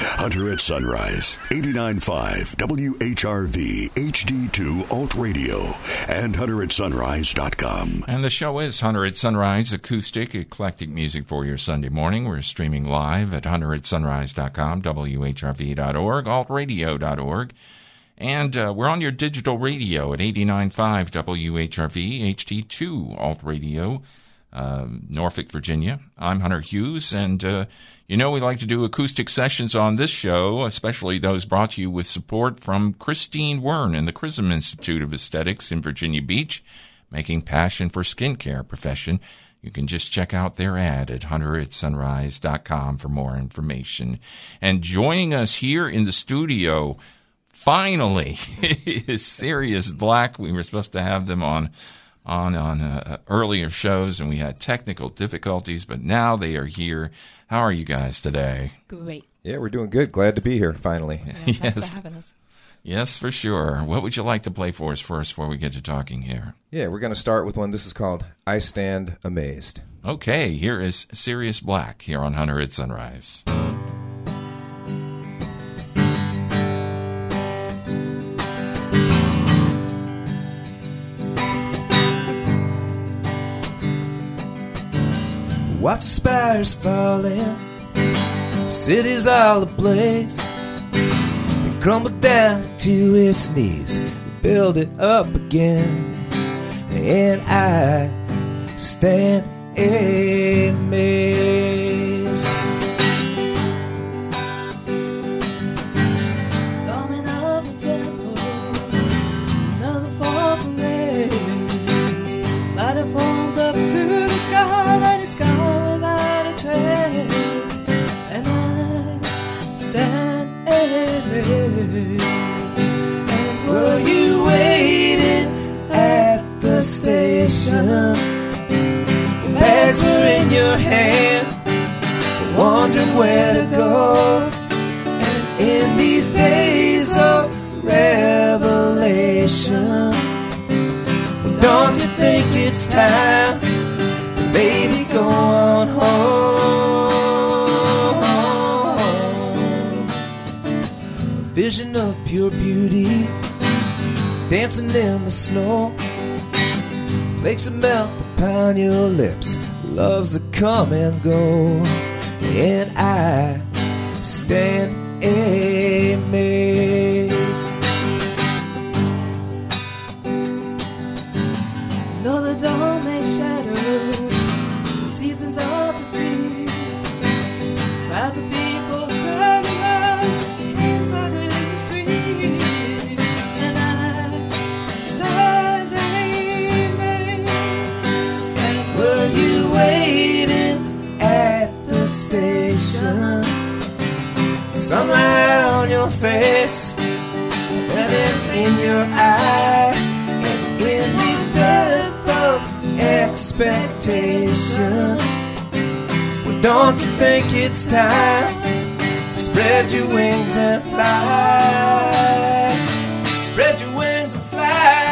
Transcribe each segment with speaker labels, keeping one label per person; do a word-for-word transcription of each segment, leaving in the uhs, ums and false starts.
Speaker 1: Hunter at Sunrise, eighty-nine point five W H R V H D two Alt Radio, and hunter at sunrise dot com.
Speaker 2: And the show is Hunter at Sunrise, acoustic, eclectic music for your Sunday morning. We're streaming live at hunter at sunrise dot com, W H R V dot org, alt radio dot org. And uh, we're on your digital radio at eighty-nine point five W H R V H D two Alt Radio, uh, Norfolk, Virginia. I'm Hunter Hughes, and uh, you know we like to do acoustic sessions on this show, especially those brought to you with support from Christine Wern and the Chrism Institute of Aesthetics in Virginia Beach, making passion for skincare profession. You can just check out their ad at hunter at sunrise dot com for more information. And joining us here in the studio, finally, is Sirius Black. We were supposed to have them on on on uh, earlier shows, and we had technical difficulties, but now they are here. How are you guys today?
Speaker 3: Great.
Speaker 4: Yeah, we're doing good. Glad to be here, finally.
Speaker 3: Yeah,
Speaker 2: yes.
Speaker 3: Thanks for having us.
Speaker 2: Yes, for sure. What would you like to play for us first before we get to talking here?
Speaker 4: Yeah, we're going to start with one. This is called I Stand Amazed.
Speaker 2: Okay, here is Sirius Black here on Hunter at Sunrise.
Speaker 5: Watch the spires falling, cities all ablaze. They crumble down to its knees, build it up again, and I stand amazed. Storming up the temple, another fall from rays. Light phones up to the sky, and it's gone without a trace. And I stand amazed. And were you waiting at the station? Bags were in your hand, wondering where to go. And in these days of revelation, don't you think it's time to maybe go on home? A vision of pure beauty, dancing in the snow. Flakes of melt upon your lips, loves that come and go, and I stand amazed. Another dawn may shadow seasons of defeat. Crowds of people standing around, dreams out in the street, and I stand amazed. Were you waiting at the station? Sunlight on your face, and in your eye, and in the depth of expectation. Well, don't you think it's time to spread your wings and fly? Spread your wings and fly.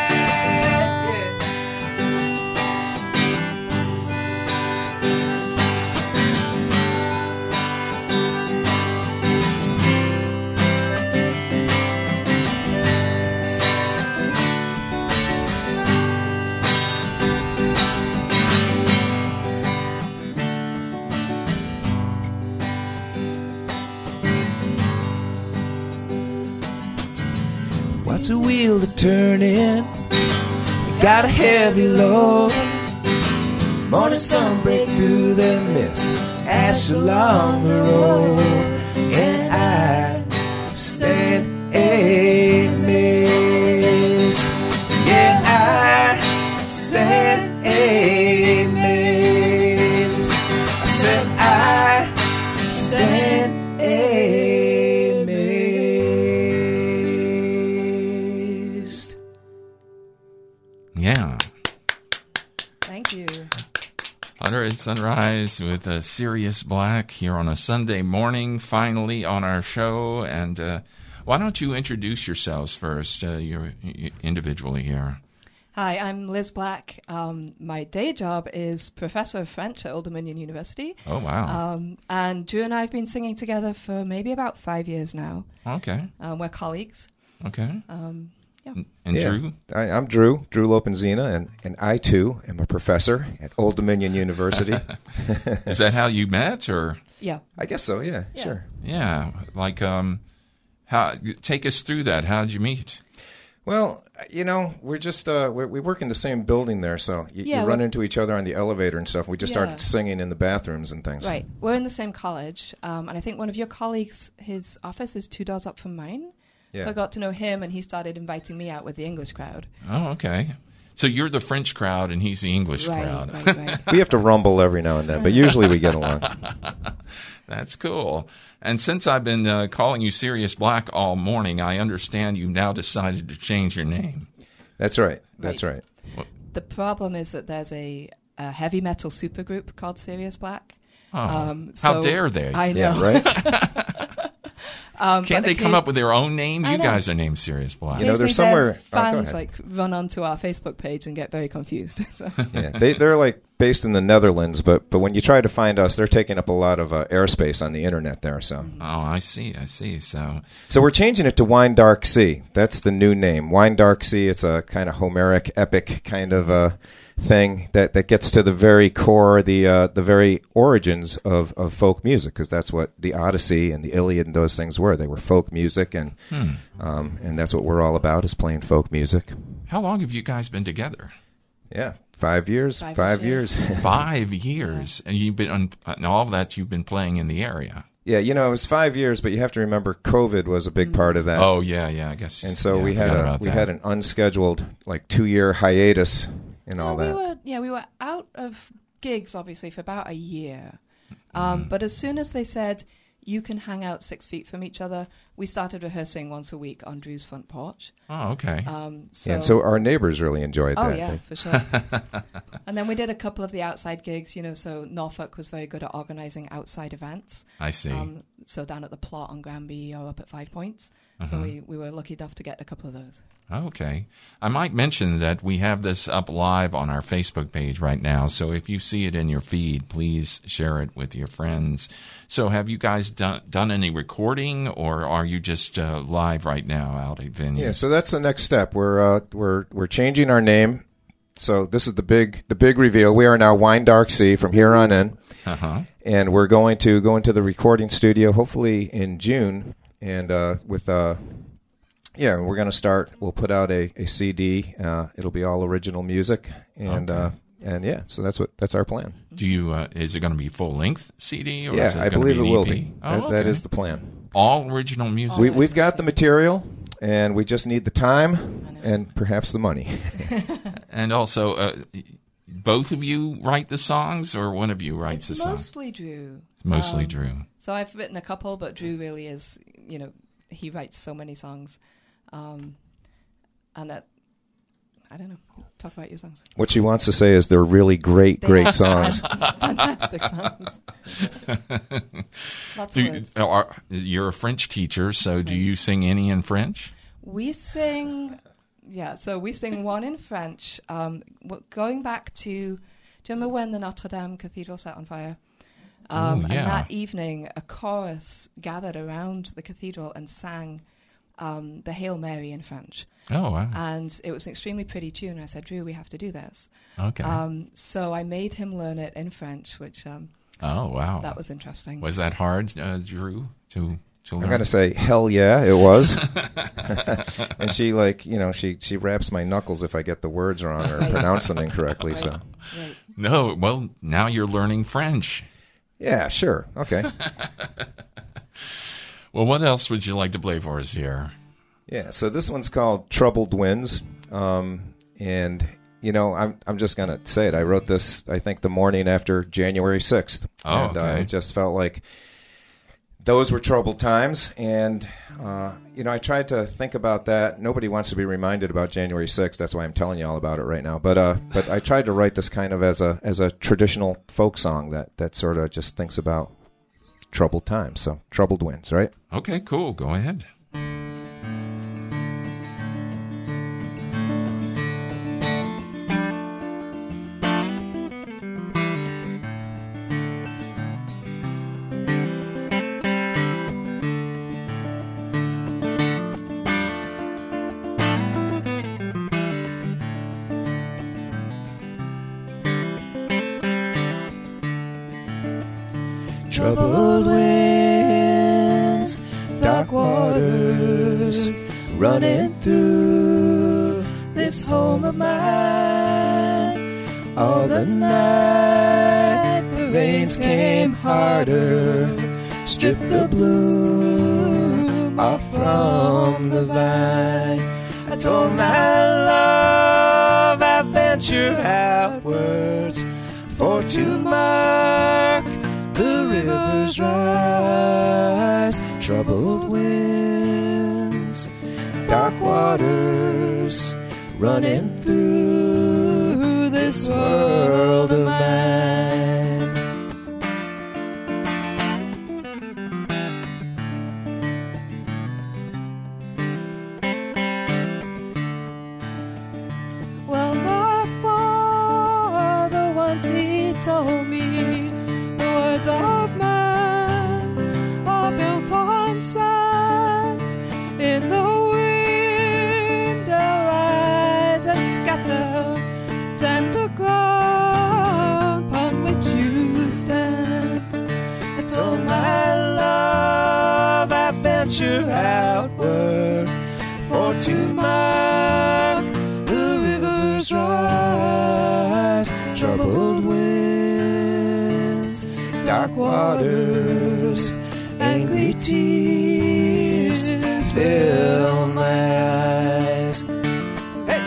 Speaker 5: Watch a wheel to turn in, you got a heavy load. Morning sun break through the mist, ash along the road, and I stand amazed. Yeah, I stand amazed. I said I stand amazed.
Speaker 2: Yeah.
Speaker 3: Thank you.
Speaker 2: Hunter at Sunrise with uh, Sirius Black here on a Sunday morning, finally on our show. And uh, why don't you introduce yourselves first, uh, you're, you're individually here?
Speaker 3: Hi, I'm Liz Black. Um, my day job is professor of French at Old Dominion University.
Speaker 2: Oh, wow.
Speaker 3: Um, and Drew and I have been singing together for maybe about five years now.
Speaker 2: Okay.
Speaker 3: Um, we're colleagues.
Speaker 2: Okay.
Speaker 3: Um, yeah.
Speaker 2: And
Speaker 4: Yeah.
Speaker 2: Drew?
Speaker 4: I, I'm Drew, Drew Lopenzina, and, and I, too, am a professor at Old Dominion University.
Speaker 2: Is that how you met, or?
Speaker 3: Yeah.
Speaker 4: I guess so, yeah,
Speaker 3: Yeah.
Speaker 4: sure.
Speaker 2: Yeah. Like, um, how? Take us through that. How did you meet?
Speaker 4: Well, you know, we're just, uh, we're, we work in the same building there, so you,
Speaker 3: Yeah,
Speaker 4: you run
Speaker 3: we're-
Speaker 4: into each other on the elevator and stuff. We just
Speaker 3: Yeah.
Speaker 4: started singing in the bathrooms and things.
Speaker 3: Right. We're in the same college. Um, and I think one of your colleagues, his office is two doors up from mine.
Speaker 4: Yeah.
Speaker 3: So I got to know him, and he started inviting me out with the English crowd.
Speaker 2: Oh, okay. So you're the French crowd, and he's the English
Speaker 3: Right,
Speaker 2: crowd.
Speaker 3: right, right.
Speaker 4: We have to rumble every now and then, but usually we get along.
Speaker 2: That's cool. And since I've been uh, calling you Sirius Black all morning, I understand you've now decided to change your name.
Speaker 4: That's right. That's
Speaker 3: Right.
Speaker 4: right.
Speaker 3: The problem is that there's a, a heavy metal supergroup called Sirius Black.
Speaker 2: Oh,
Speaker 3: Um,
Speaker 2: how
Speaker 3: so
Speaker 2: dare they?
Speaker 3: I know.
Speaker 4: Yeah, right?
Speaker 3: Um,
Speaker 2: Can't
Speaker 3: but
Speaker 2: they
Speaker 3: if
Speaker 2: come
Speaker 3: you-
Speaker 2: up with their own name?
Speaker 3: I
Speaker 2: You
Speaker 3: know.
Speaker 2: guys are named Sirius Black.
Speaker 4: You know, there's
Speaker 3: occasionally their
Speaker 4: somewhere- oh, go
Speaker 3: fans
Speaker 4: ahead.
Speaker 3: like run onto our Facebook page and get very confused. So.
Speaker 4: Yeah, they, they're like based in the Netherlands, but but when you try to find us, they're taking up a lot of uh, airspace on the internet there. So
Speaker 2: Oh, I see. I see. So,
Speaker 4: so we're changing it to Wine Dark Sea. That's the new name. Wine Dark Sea. It's a kind of Homeric, epic kind of uh, thing that, that gets to the very core, the uh, the very origins of, of folk music, because that's what the Odyssey and the Iliad and those things were. They were folk music, and um, and that's what we're all about, is playing folk music.
Speaker 2: how long have you guys been together?
Speaker 4: Yeah, five years, five,
Speaker 3: Five
Speaker 4: years.
Speaker 3: years.
Speaker 2: Five years, and you've been on and all of that. You've been playing in the area.
Speaker 4: Yeah, you know, it was five years, but you have to remember COVID was a big part of that.
Speaker 2: Oh yeah, yeah. I guess.
Speaker 4: and so
Speaker 2: yeah,
Speaker 4: we
Speaker 2: I
Speaker 4: had
Speaker 2: forgot
Speaker 4: a
Speaker 2: about
Speaker 4: we
Speaker 2: that.
Speaker 4: had an unscheduled like two year hiatus and all
Speaker 3: Well,
Speaker 4: that.
Speaker 3: we were, yeah, we were out of gigs, obviously, for about a year. Um, But as soon as they said, you can hang out six feet from each other, we started rehearsing once a week on Drew's front porch.
Speaker 2: Oh, okay.
Speaker 3: Um, so,
Speaker 4: and so our neighbors really enjoyed
Speaker 3: oh,
Speaker 4: that.
Speaker 3: yeah,
Speaker 4: They-
Speaker 3: for sure. And then we did a couple of the outside gigs, you know, so Norfolk was very good at organizing outside events.
Speaker 2: I see.
Speaker 3: Um, so down at the Plot on Granby or up at Five Points. So
Speaker 2: Uh-huh.
Speaker 3: we, we were lucky enough to get a couple of those.
Speaker 2: Okay. I might mention that we have this up live on our Facebook page right now. So if you see it in your feed, please share it with your friends. So have you guys done, done any recording, or are you just uh, live right now out at venues?
Speaker 4: Yeah, so that's the next step. We're uh, we're we're changing our name. So this is the big the big reveal. We are now Wine Dark Sea from here on in,
Speaker 2: Uh-huh.
Speaker 4: and we're going to go into the recording studio hopefully in June, and uh, with uh, yeah, we're going to start. We'll put out a, a C D. Uh, it'll be all original music, and
Speaker 2: Okay.
Speaker 4: uh, and yeah, so that's what that's our plan.
Speaker 2: Do you? Uh, is it going to be full length C D? Or
Speaker 4: Yeah,
Speaker 2: is it
Speaker 4: I
Speaker 2: gonna
Speaker 4: believe
Speaker 2: be
Speaker 4: it
Speaker 2: an
Speaker 4: will
Speaker 2: E P?
Speaker 4: be.
Speaker 2: Oh,
Speaker 4: That, that
Speaker 2: okay.
Speaker 4: is the plan.
Speaker 2: all original music.
Speaker 4: We,
Speaker 3: Oh,
Speaker 4: we've got
Speaker 3: that's
Speaker 4: the material, and we just need the time and perhaps the money.
Speaker 2: And also, uh, both of you write the songs, or one of you writes the
Speaker 3: It's
Speaker 2: songs?
Speaker 3: mostly Drew.
Speaker 2: It's mostly
Speaker 3: Um,
Speaker 2: Drew.
Speaker 3: So I've written a couple, but Drew really is, you know, he writes so many songs. Um, and that, I don't know, talk about your songs.
Speaker 4: What she wants to say is they're really great,
Speaker 3: They
Speaker 4: great
Speaker 3: are
Speaker 4: songs.
Speaker 3: Fantastic songs. Lots
Speaker 2: Do
Speaker 3: of
Speaker 2: you,
Speaker 3: words.
Speaker 2: are, you're a French teacher, so do you sing any in French?
Speaker 3: We sing, yeah, so we sing one in French. Um, w- going back to, do you remember when the Notre Dame Cathedral set on fire? Um,
Speaker 2: Oh, yeah.
Speaker 3: And that evening, a chorus gathered around the cathedral and sang um, the Hail Mary in French.
Speaker 2: Oh, wow.
Speaker 3: And it was an extremely pretty tune. I said, Drew, we have to do this.
Speaker 2: Okay.
Speaker 3: Um, so I made him learn it in French, which um,
Speaker 2: oh, wow.
Speaker 3: that was interesting.
Speaker 2: Was that hard, uh, Drew, to, to learn?
Speaker 4: I'm gonna say hell yeah, it was. And she like you know she she raps my knuckles if I get the words wrong or pronounce them incorrectly. So
Speaker 3: Right.
Speaker 2: No, well, now you're learning French.
Speaker 4: yeah, sure, okay,
Speaker 2: Well, what else would you like to play for us here?
Speaker 4: yeah. So this one's called Troubled Winds, um, and you know I'm I'm just gonna say it. I wrote this I think the morning after January sixth,
Speaker 2: Oh,
Speaker 4: and uh,
Speaker 2: okay.
Speaker 4: it just felt like those were troubled times, and uh, you know I tried to think about that. Nobody wants to be reminded about January sixth. That's why I'm telling you all about it right now. But uh, but I tried to write this kind of as a as a traditional folk song that that sort of just thinks about troubled times. So troubled winds, right?
Speaker 2: Okay, cool. Go ahead.
Speaker 5: troubled winds, dark waters running through this home of mine. All the night the rains came harder, stripped the bloom off from the vine. I told my love I venture outwards for to mark the river's rise. Troubled winds, dark waters running through this world of mine.
Speaker 3: Well, my father once he told me the words of man are built on sand. In the wind they'll rise and scatter, tend the ground upon which you stand. I told my love I venture outward for to mark the river's rise. Troubled winds, dark waters, angry tears fill my eyes. Hey!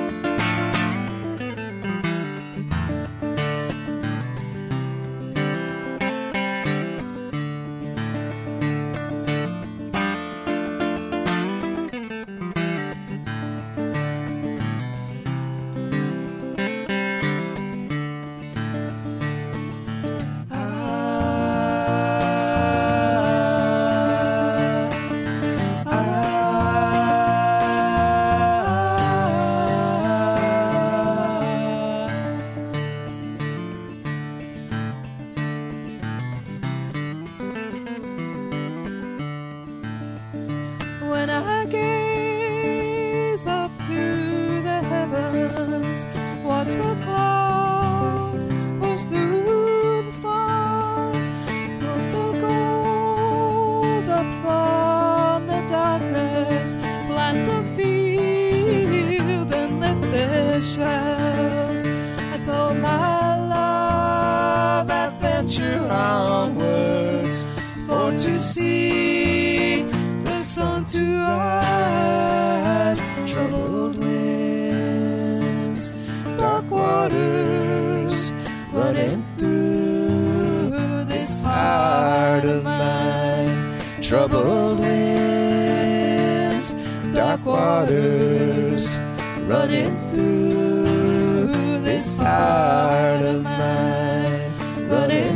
Speaker 3: When I gaze up to the heavens, watch the clouds push through the stars, look the gold up from the darkness, plant the field and lift the shroud. I told my love I'd venture onwards for to see the sun to rise. Troubled winds, dark waters running through this heart of mine. Troubled winds, dark waters running through this heart of mine. Running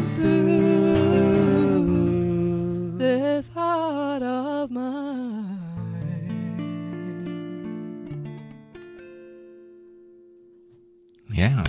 Speaker 3: through this heart of mine.
Speaker 2: Yeah.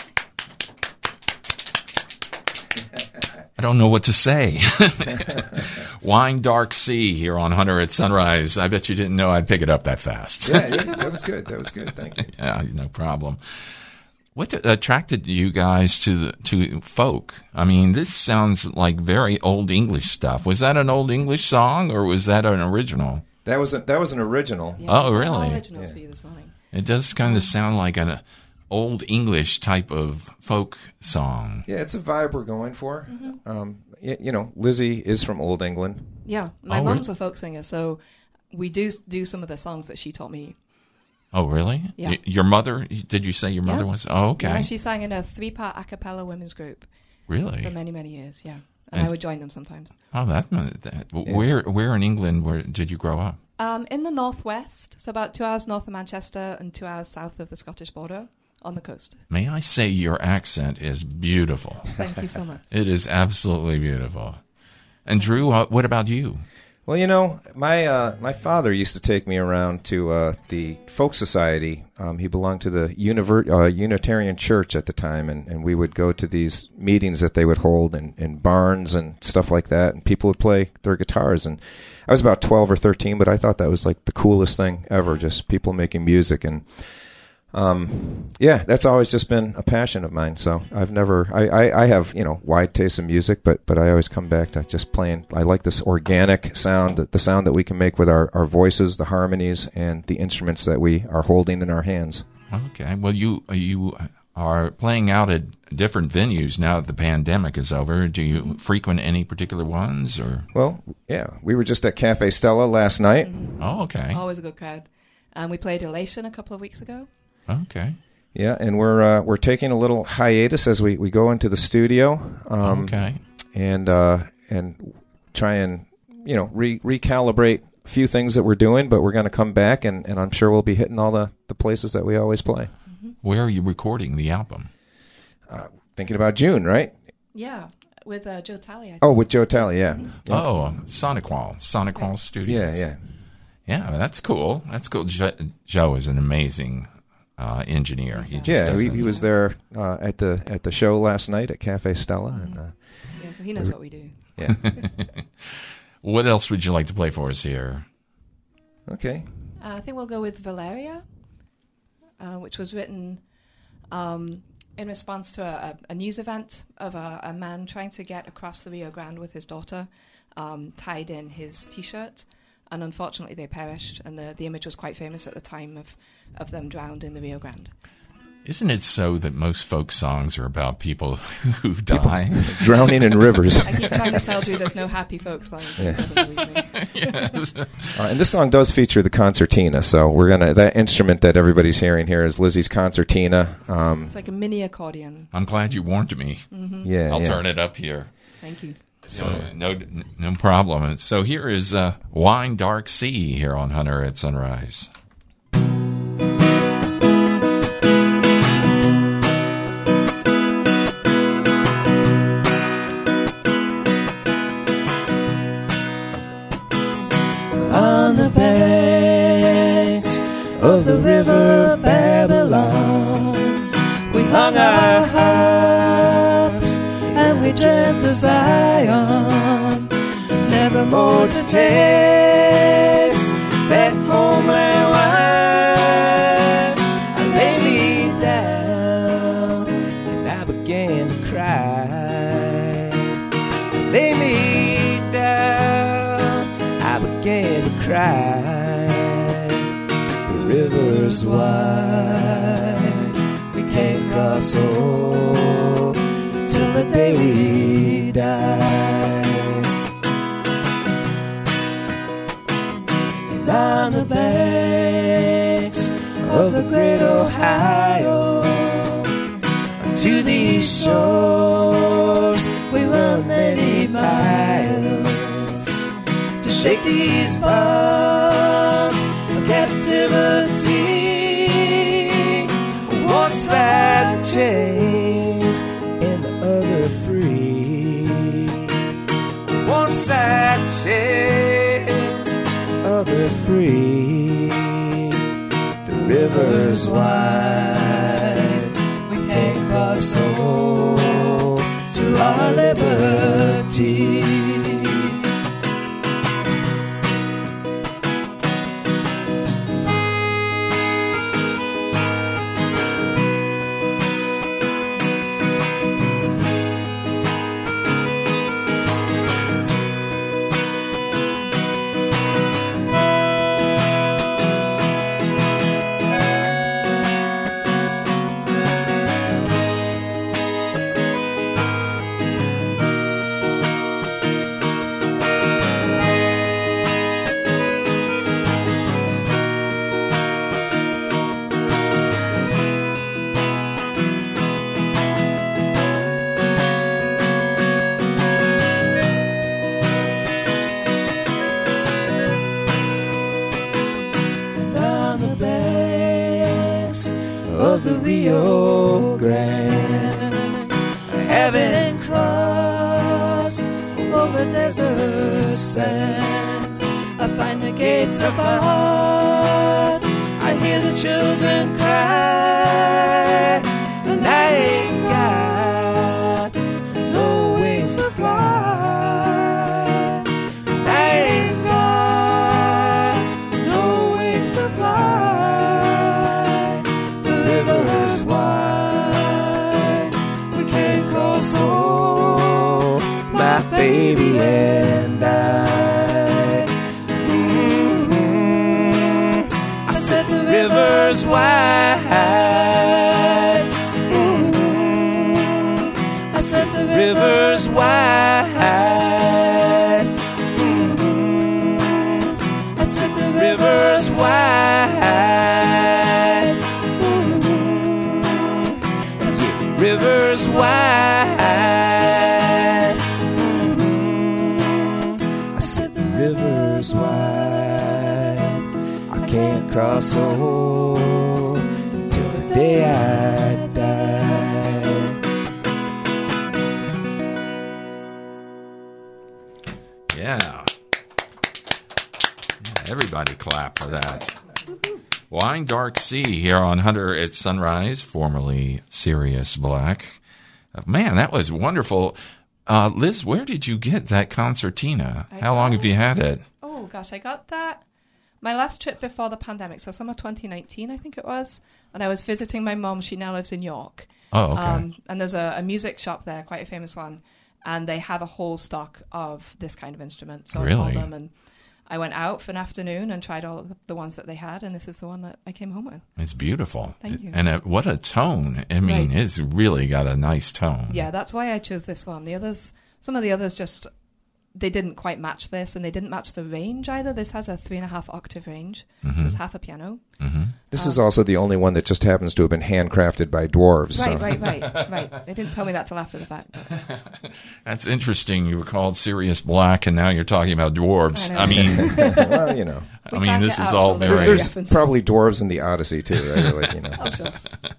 Speaker 2: I don't know what to say. Wine Dark Sea here on Hunter at Sunrise. I bet you didn't know I'd pick it up that fast.
Speaker 4: Yeah, yeah, that was good. That was good. Thank you.
Speaker 2: Yeah, no problem. What attracted you guys to the, to folk? I mean, this sounds like very old English stuff. Was that an old English song, or was that an original?
Speaker 4: That was a, that was an original.
Speaker 3: Yeah,
Speaker 2: Oh, really?
Speaker 3: all originals
Speaker 4: Yeah.
Speaker 3: for you this morning.
Speaker 2: It does kind of sound like an old English type of folk song.
Speaker 4: Yeah, it's a vibe we're going for.
Speaker 3: Mm-hmm.
Speaker 4: Um, y- you know, Lizzie is from Old England.
Speaker 3: Yeah, my
Speaker 2: Oh,
Speaker 3: mom's a folk singer, so we do do some of the songs that she taught me.
Speaker 2: Oh, really?
Speaker 3: Yeah.
Speaker 2: Y- Your mother? Did you say your mother
Speaker 3: Yeah.
Speaker 2: was? Oh, okay.
Speaker 3: Yeah, she sang in a three-part a cappella women's group
Speaker 2: Really?
Speaker 3: for many, many years, yeah. And,
Speaker 2: And-
Speaker 3: I would join them sometimes.
Speaker 2: Oh, that, that where where in England where did you grow up?
Speaker 3: Um, in the northwest, so about two hours north of Manchester and two hours south of the Scottish border on the coast.
Speaker 2: May I say your accent is beautiful.
Speaker 3: Thank you so much.
Speaker 2: It is absolutely beautiful. And Drew, uh, what about you?
Speaker 4: Well, you know, my uh, my father used to take me around to uh, the folk society. Um, he belonged to the Univer- uh, Unitarian Church at the time, and, and we would go to these meetings that they would hold in, in barns and stuff like that, and people would play their guitars. And I was about twelve or thirteen, but I thought that was like the coolest thing ever, just people making music. And um, yeah, that's always just been a passion of mine. So I've never, I, I, I have, you know, wide taste in music, but, but I always come back to just playing. I like this organic sound, the sound that we can make with our, our voices, the harmonies, and the instruments that we are holding in our hands.
Speaker 2: Okay. Well, you you are playing out at different venues now that the pandemic is over. Do you frequent any particular ones, or?
Speaker 4: Well, yeah, we were just at Cafe Stella last night.
Speaker 3: Mm-hmm.
Speaker 2: Oh, okay.
Speaker 3: Always a good crowd. Um, we played Elation a couple of weeks ago.
Speaker 2: Okay.
Speaker 4: Yeah, and we're uh, we're taking a little hiatus as we, we go into the studio. Um,
Speaker 2: okay.
Speaker 4: And uh, and try and you know re- recalibrate a few things that we're doing, but we're going to come back, and, and I'm sure we'll be hitting all the, the places that we always play.
Speaker 3: Mm-hmm.
Speaker 2: Where are you recording the album?
Speaker 4: Uh, thinking about June, right?
Speaker 3: Yeah, with uh, Joe Talley. I think.
Speaker 4: Oh, with Joe Talley, yeah.
Speaker 3: Mm-hmm.
Speaker 4: yeah.
Speaker 2: Oh, Sonic Wall, Sonic Wall Studios.
Speaker 4: Yeah, yeah.
Speaker 2: Yeah, that's cool. That's cool. Jo- Joe is an amazing uh, engineer. He just
Speaker 4: Yeah,
Speaker 2: does
Speaker 4: he,
Speaker 2: it.
Speaker 4: he was there uh, at the at the show last night at Cafe Stella, and uh,
Speaker 3: Yeah, so he knows what we do.
Speaker 4: yeah.
Speaker 2: What else would you like to play for us here?
Speaker 4: Okay.
Speaker 3: Uh, I think we'll go with Valeria, uh, which was written um, in response to a, a news event of a, a man trying to get across the Rio Grande with his daughter, um, tied in his T-shirt, and unfortunately they perished, and the, the image was quite famous at the time of, of them drowned in the Rio Grande.
Speaker 2: Isn't it so that most folk songs are about people who die?
Speaker 4: Drowning in rivers.
Speaker 3: I keep trying to tell Drew there's no happy folk songs. And he doesn't believe me.
Speaker 2: Yes.
Speaker 4: Uh, and this song does feature the concertina, so we're gonna that instrument that everybody's hearing here is Lizzie's concertina. Um,
Speaker 3: It's like a mini accordion.
Speaker 2: I'm glad you warned me.
Speaker 3: Mm-hmm.
Speaker 4: yeah,
Speaker 2: I'll
Speaker 4: yeah.
Speaker 2: turn it up here.
Speaker 3: Thank you.
Speaker 2: So, no, no problem. So here is uh, Wine Dark Sea here on Hunter at Sunrise.
Speaker 5: On the banks of the river Babylon, we hung our harps and we dreamt of Zion, never more to taste that homeland wine. I lay me down and I began to cry. I lay me down, I began to cry. The river's wide, we can't cross over till the day we die. And on the banks of the great Ohio, to these shores we run many miles to shake these bonds of captivity. One side chains and the other free. One side chains, other free. The river's wide, we can't cross over to our liberty. Down the banks of the Rio Grande, I haven't crossed over desert sands. I find the gates of my heart, I hear the children cry, and I ain't got no wings to fly. I ain't got no wings to fly. The baby and I. Mm-hmm. I set the rivers wide. Mm-hmm. I set the rivers wide. Mm-hmm. I set the rivers wide. Mm-hmm. Yeah, rivers wide. Mm-hmm. I set the rivers wide. I can't cross over until the day I die.
Speaker 2: Yeah. Yeah, everybody clap for that. Wine Dark Sea here on Hunter at Sunrise, formerly Sirius Black. Uh, man, that was wonderful. Uh, Liz, where did you get that concertina?
Speaker 3: I
Speaker 2: How long
Speaker 3: got-
Speaker 2: have you had it?
Speaker 3: Oh gosh, I got that my last trip before the pandemic, so summer twenty nineteen, I think it was. And I was visiting my mum. She now lives in York.
Speaker 2: Oh, okay.
Speaker 3: Um, and there's a, a music shop there, quite a famous one, and they have a whole stock of this kind of instrument. So I
Speaker 2: Really?
Speaker 3: called them, and I went out for an afternoon and tried all the, the ones that they had, and this is the one that I came home with.
Speaker 2: It's beautiful.
Speaker 3: Thank you.
Speaker 2: And uh, what a tone. I mean,
Speaker 3: Right.
Speaker 2: it's really got a nice tone.
Speaker 3: Yeah, that's why I chose this one. The others, some of the others just, they didn't quite match this, and they didn't match the range either. This has a three and a half octave range,
Speaker 2: Mm-hmm.
Speaker 3: so it's half a piano.
Speaker 4: This is also the only one that just happens to have been handcrafted by dwarves. so-
Speaker 3: Right, right, right, right. They didn't tell me that till after the fact. but-
Speaker 2: That's interesting. You were called Sirius Black, and now you're talking about dwarves.
Speaker 3: I know.
Speaker 2: I mean,
Speaker 4: well, you know.
Speaker 2: I
Speaker 3: We
Speaker 2: mean,
Speaker 3: can't
Speaker 2: this
Speaker 3: get
Speaker 2: is
Speaker 3: out
Speaker 2: all
Speaker 3: all the
Speaker 2: very.
Speaker 4: There's
Speaker 3: references.
Speaker 4: probably dwarves in the Odyssey, too, right? Like, you know.
Speaker 3: Oh, sure.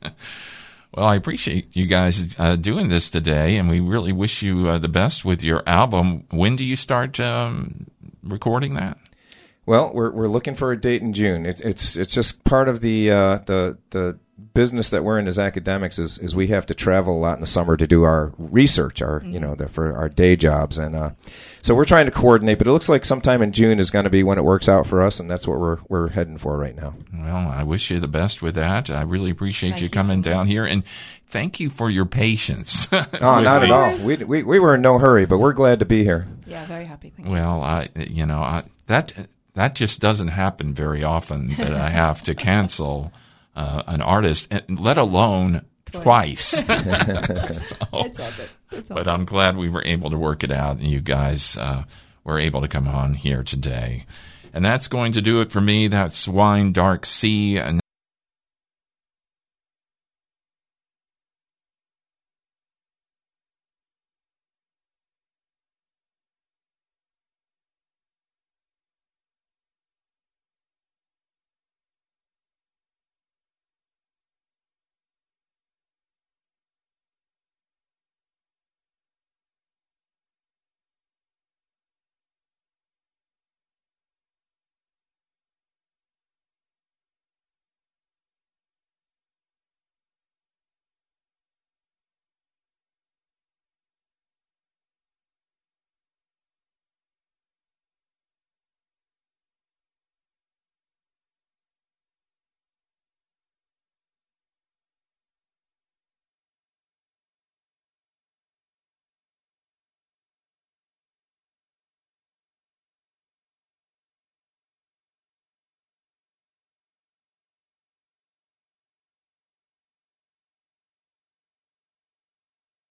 Speaker 2: Well, I appreciate you guys uh, doing this today, and we really wish you uh, the best with your album. When do you start um, recording that?
Speaker 4: Well, we're we're looking for a date in June. It's it's it's just part of the uh, the the business that we're in as academics is, is we have to travel a lot in the summer to do our research, our you know the, for our day jobs, and uh, so we're trying to coordinate. But it looks like sometime in June is going to be when it works out for us, and that's what we're we're heading for right now.
Speaker 2: Well, I wish you the best with that. I really appreciate
Speaker 3: Thank
Speaker 2: you
Speaker 3: you
Speaker 2: coming
Speaker 3: so
Speaker 2: down
Speaker 3: much.
Speaker 2: here, and thank you for your patience.
Speaker 4: Oh, not at all.
Speaker 3: worries.
Speaker 4: We, we we were in no hurry, but we're glad to be here.
Speaker 3: Yeah, very happy. Thank you.
Speaker 2: Well, I, you know, I, that that just doesn't happen very often that I have to cancel uh, an artist, and let alone twice.
Speaker 3: Twice. It's all good. It's all
Speaker 2: But
Speaker 3: good.
Speaker 2: I'm glad we were able to work it out, and you guys uh, were able to come on here today. And that's going to do it for me. That's Wine Dark Sea. And